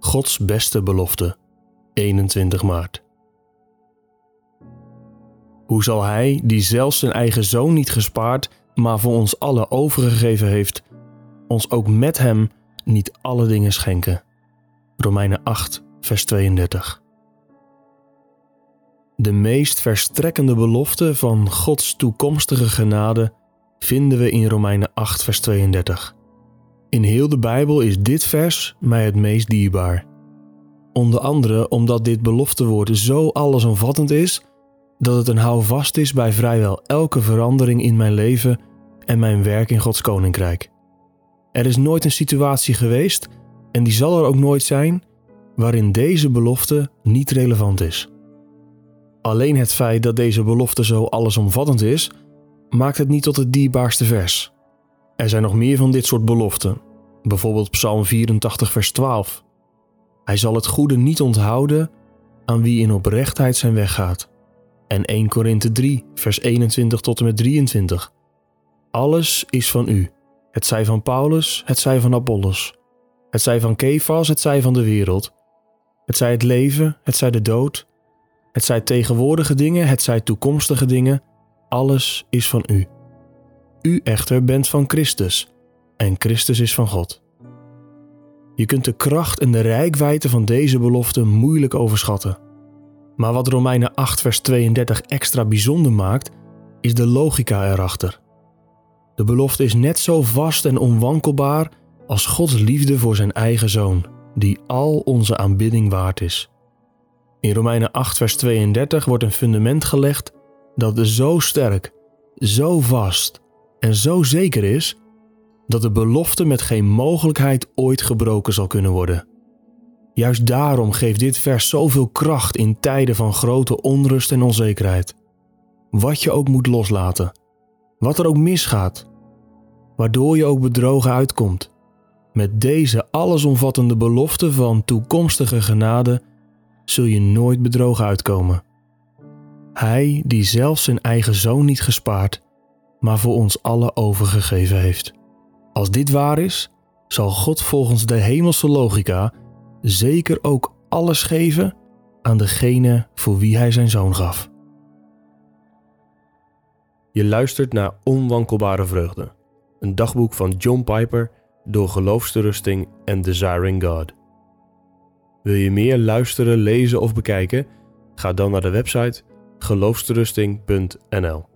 Gods beste belofte, 21 maart. Hoe zal Hij, die zelfs zijn eigen Zoon niet gespaard, maar voor ons allen overgegeven heeft, ons ook met Hem niet alle dingen schenken? Romeinen 8, vers 32. De meest verstrekkende belofte van Gods toekomstige genade vinden we in Romeinen 8, vers 32. In heel de Bijbel is dit vers mij het meest dierbaar. Onder andere omdat dit beloftewoord zo allesomvattend is, dat het een houvast is bij vrijwel elke verandering in mijn leven en mijn werk in Gods koninkrijk. Er is nooit een situatie geweest, en die zal er ook nooit zijn, waarin deze belofte niet relevant is. Alleen het feit dat deze belofte zo allesomvattend is, maakt het niet tot het dierbaarste vers. Er zijn nog meer van dit soort beloften, bijvoorbeeld Psalm 84 vers 12. Hij zal het goede niet onthouden aan wie in oprechtheid zijn weg gaat. En 1 Korinthe 3 vers 21 tot en met 23. Alles is van u, het zij van Paulus, het zij van Apollos, het zij van Kefas, het zij van de wereld, het zij het leven, het zij de dood, het zij tegenwoordige dingen, het zij toekomstige dingen, alles is van u. U echter bent van Christus en Christus is van God. Je kunt de kracht en de reikwijdte van deze belofte moeilijk overschatten. Maar wat Romeinen 8 vers 32 extra bijzonder maakt, is de logica erachter. De belofte is net zo vast en onwankelbaar als Gods liefde voor zijn eigen Zoon, die al onze aanbidding waard is. In Romeinen 8 vers 32 wordt een fundament gelegd dat zo sterk, zo vast en zo zeker is, dat de belofte met geen mogelijkheid ooit gebroken zal kunnen worden. Juist daarom geeft dit vers zoveel kracht in tijden van grote onrust en onzekerheid. Wat je ook moet loslaten, wat er ook misgaat, waardoor je ook bedrogen uitkomt. Met deze allesomvattende belofte van toekomstige genade zul je nooit bedrogen uitkomen. Hij die zelfs zijn eigen Zoon niet gespaard, maar voor ons allen overgegeven heeft. Als dit waar is, zal God volgens de hemelse logica zeker ook alles geven aan degene voor wie Hij zijn Zoon gaf. Je luistert naar Onwankelbare Vreugde, een dagboek van John Piper door Geloofsterusting en Desiring God. Wil je meer luisteren, lezen of bekijken? Ga dan naar de website geloofsterusting.nl.